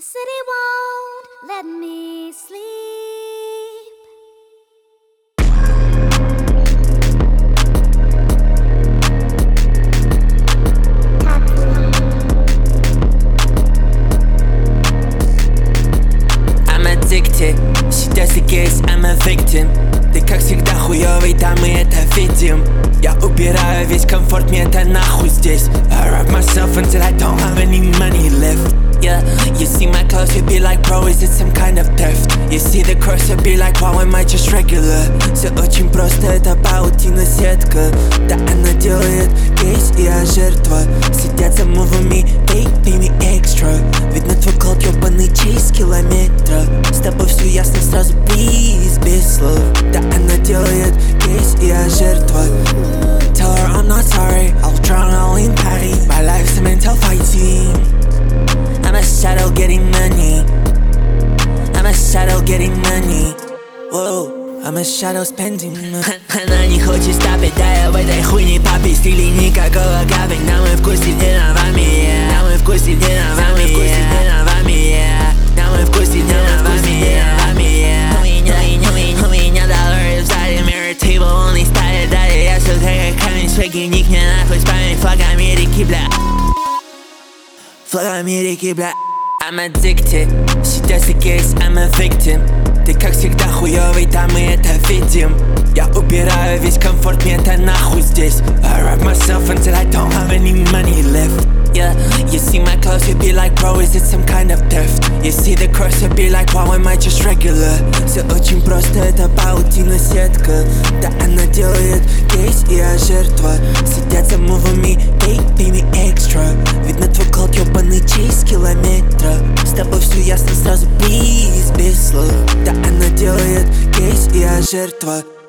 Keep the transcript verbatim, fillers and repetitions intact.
city won't let me sleep. I'm addicted, she does it guess I'm a victim. Ты как всегда хуёвый, да мы это видим. Я убираю весь комфорт, мне это нахуй здесь. I rob myself until I don't have any money left. Yeah, you see my clothes, you be like, bro, is it some kind of theft? You see the cross, you be like, wow, am I just regular? Все очень просто, это паутина сетка. Да она делает кейс, и я жертва. Сидят за мувами, they pay me extra. Видно твой колд, ёбаный чейз километра. С тобой все ясно сразу, please, без слов. Да она делает кейс, и я жертва. Tell her I'm not sorry, I'll drown all in Paris. My life's a mental fighting. I'm a shadow getting money. I'm a shadow getting money. Whoa, I'm a shadow spending money. Она не хочет стопить, да я в этой хуйне попить. Стиле никакого капинг, да мы в курсе где на вами. Да мы в курсе где на вами. Да мы в курсе где на вами. У меня, у меня, у меня доллары в зале. Mirror table, он не ставит далее. Я все как камень, швеки, ник мне нахуй с память. Флаг Америки, бля. Флаг Америки, бля. I'm addicted, she does it guess I'm a victim. Ты как всегда хуёвый, да мы это видим. Я убираю весь комфорт, мне это нахуй здесь. I rob myself until I don't have any money left. Yeah, you see my clothes, you be like, bro, is it some kind of theft? You see the cross, you be like, wow, am I just regular? Все очень просто, это паутина сетка. Да она делает кейс, и я жертва. Сидят за мувами, they pay me extra. Видно твой колд, ёбаный чейз километра. С тобой все ясно сразу, please, без слов. Да она делает кейс, и я жертва.